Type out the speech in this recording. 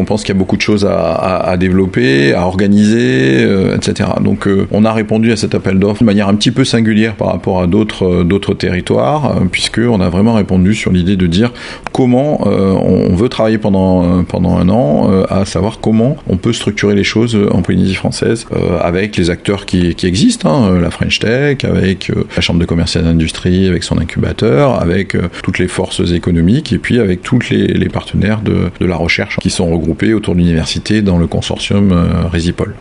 On pense qu'il y a beaucoup de choses à développer, à organiser, etc. Donc on a répondu à cet appel d'offres de manière un petit peu singulière par rapport à d'autres territoires, puisqu'on a vraiment répondu sur l'idée de dire comment on veut travailler pendant un an, à savoir comment on peut structurer les choses en Polynésie française, avec les acteurs qui existent, la French Tech, avec la Chambre de commerce et d'industrie, avec son incubateur, avec toutes les forces économiques, et puis avec tous les partenaires de la recherche qui sont regroupés autour de l'université dans le consortium Resipol.